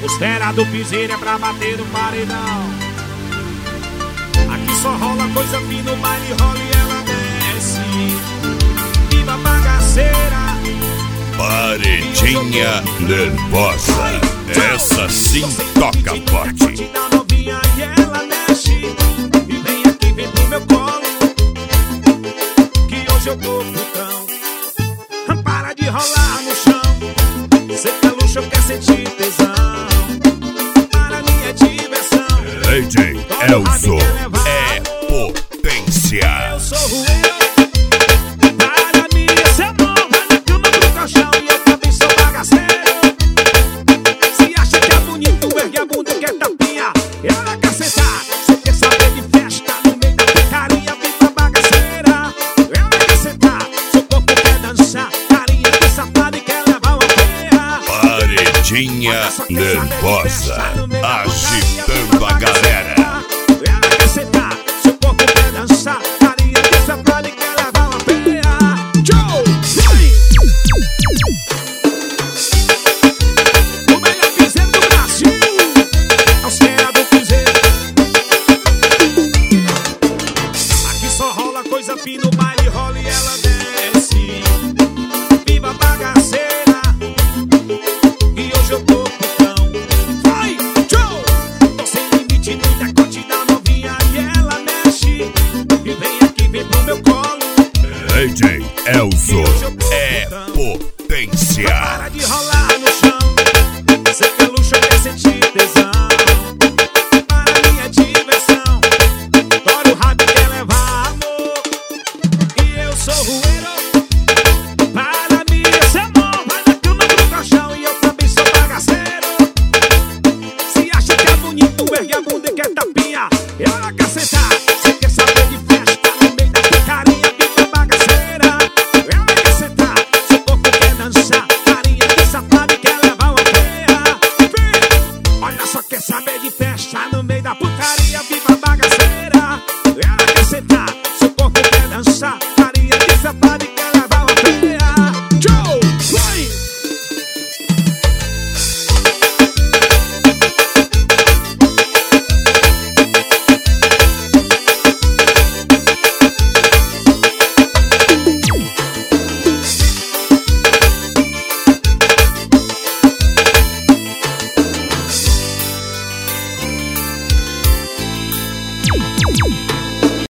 Costela do piseiro é pra bater no paredão. Aqui só rola coisa fina, o baile rola e ela desce. Viva bagaceira. Paredinha nervosa. Essa sim toca forte. Da novinha e ela mexe. E vem aqui, vem pro meu colo, que hoje eu tô putão. Para de rolar no chão. Cê quer luxo, eu quero sentir tesão. Para mim é diversão. DJ Elzo é potência. Eu sou o eu. Para mim esse amor vai na cama do colchão. E eu também sou bagaceiro. Se acha que é bonito, ergue a bunda e quer tapinha. Ela quer sentar, cê quer saber de festa. No meio da picaria, viva bagaceira. Ela quer sentar, seu corpo quer dançar. Carinha de safado e quer levar uma feia. Paredinha nervosa, agitando a galera.